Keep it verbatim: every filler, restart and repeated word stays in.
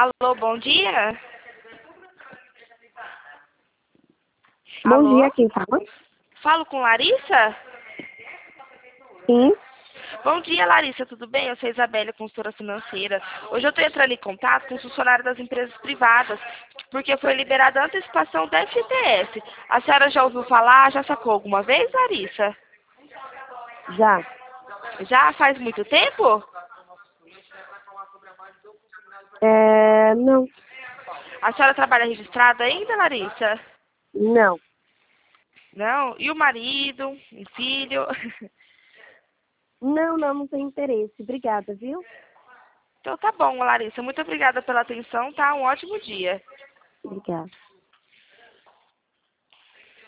Alô, bom dia? Bom Alô? dia, quem fala? Falo com Larissa? Sim. Bom dia, Larissa, tudo bem? Eu sou a Isabelle, consultora financeira. Hoje eu estou entrando em contato com os funcionários das empresas privadas, porque foi liberada a antecipação da F G T S. A senhora já ouviu falar, já sacou alguma vez, Larissa? Já. Já faz muito tempo? É, não. A senhora trabalha registrada ainda, Larissa? Não. Não? E o marido, um filho? Não, não, não tenho interesse. Obrigada, viu? Então tá bom, Larissa. Muito obrigada pela atenção, tá? Um ótimo dia. Obrigada.